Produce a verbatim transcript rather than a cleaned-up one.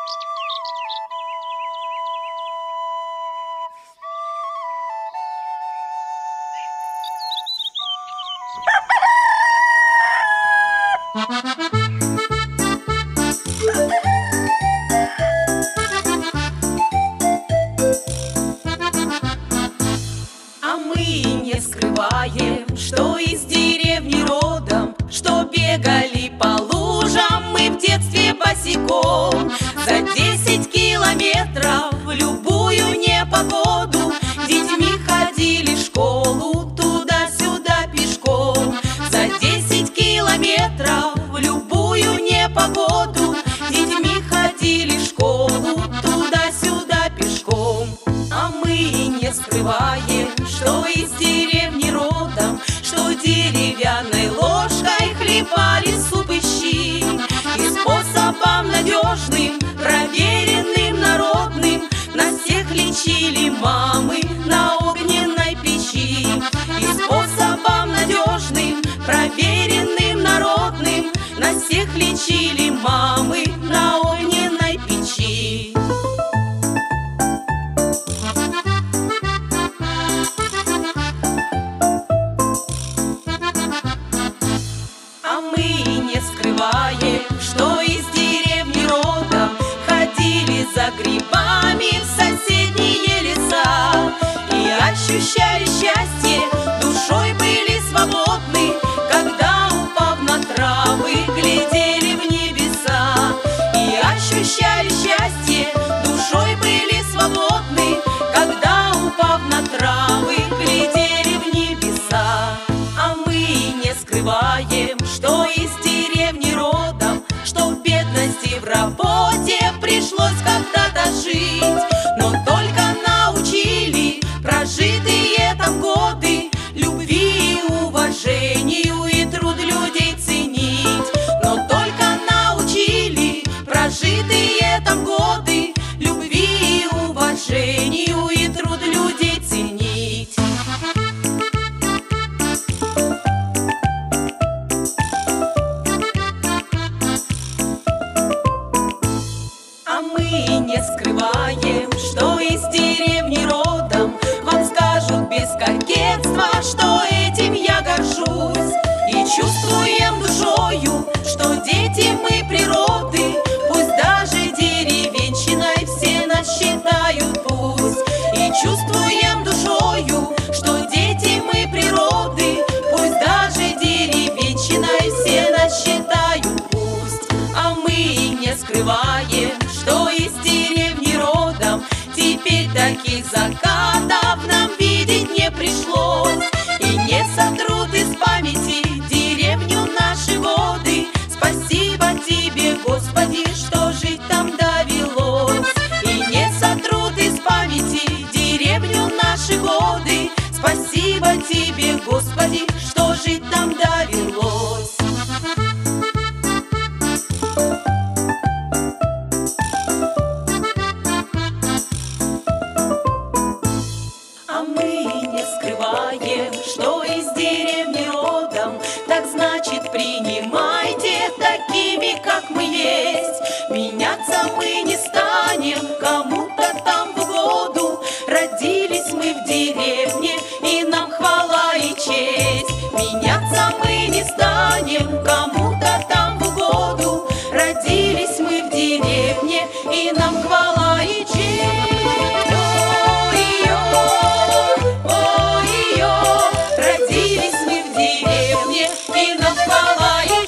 А мы не скрываем, что из деревни родом, что бегали по лужам мы в детстве босиком. За десять километров в любую непогоду детьми ходили в школу туда-сюда пешком. За десять километров в любую непогоду детьми ходили в школу туда-сюда пешком. А мы не скрываем, что из деревни родом, что деревянной ложкой хлебали суп и щи. И способом надежным, проверенным, народным нас всех лечили мамы на огненной печи. И способом надежным, проверенным, народным нас всех лечили мамы на огненной печи. А мы не скрываем, что из деревни родом ходили за грибами в соседние леса. И ощущали счастье, душой были свободны, когда, упав на травы, глядели в небеса. И ощущали счастье, душой были свободны, когда, упав на травы, глядели в небеса. А мы не скрываем, что из деревни родом, что в бедности, в работе пришлось когда-то жить. Но только научили прожитые там годы любви и уважению и труд людей ценить. Но только научили прожитые там годы любви и уважению и труд людей ценить. А мы не скрываем, что из деревни родом вам скажут без кокетства, что этим я горжусь. И чувствуем душою, что дети мы природы, пусть даже деревенщиной все нас считают пусть. И чувствуем душою, что дети мы природы, пусть даже деревенщиной все нас считают пусть. А мы не скрываем, что из деревни родом теперь таких закатов нам видеть не пришлось. И не сотрут из памяти деревню наши годы. Спасибо тебе, Господи, что жить там довелось. И не сотрут из памяти деревню наши годы. Спасибо тебе, Господи, что жить там довелось. А мы не скрываем, что из деревни родом, так значит принимайте такими, как мы есть. Меняться мы не станем кому-то там в угоду. Родились мы в деревне, и нам хвала и честь. Меняться мы не станем кому-то там в угоду. Родились мы в деревне, и нам хвала и честь. Родились мы в деревне, и нам хвала и